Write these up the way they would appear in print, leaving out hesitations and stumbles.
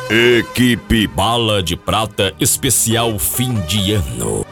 Equipe Bala de Prata especial fim de ano.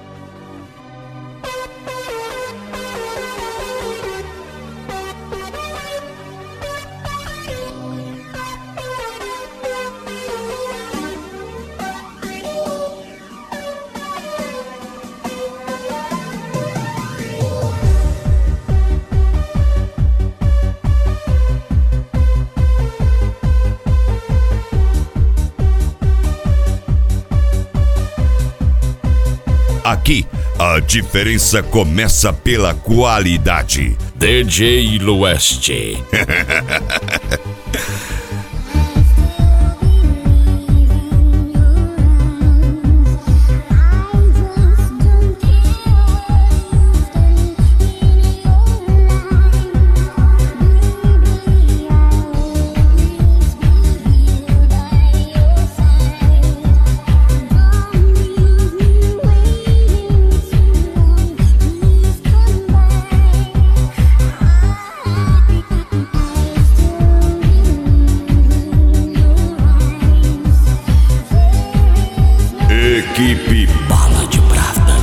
Aqui, a diferença começa pela qualidade. DJ Lueste. Equipe Bala de Prata.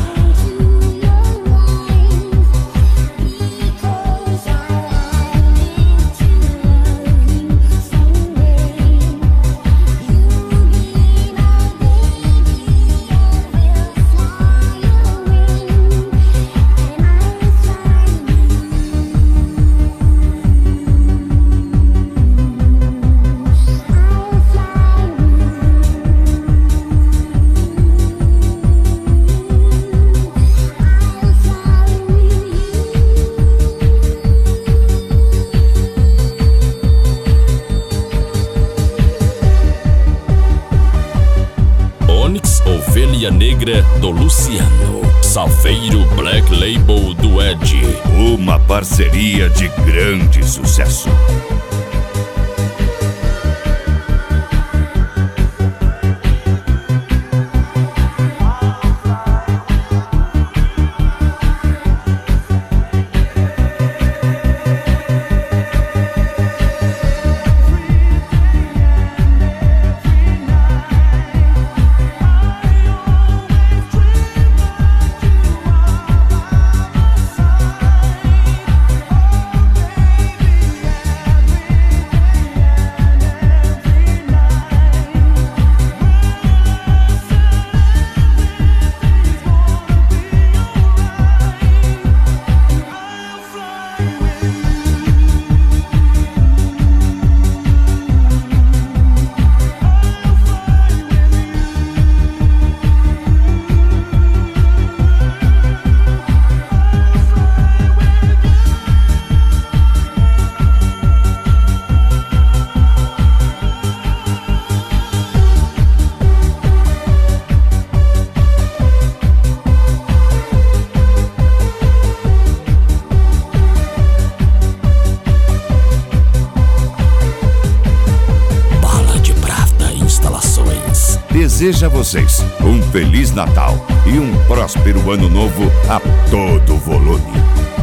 Ovelha Negra do Luciano. Safeiro Black Label do Ed. Uma parceria de grande sucesso. Deseja a vocês um Feliz Natal e um próspero Ano Novo a todo volume.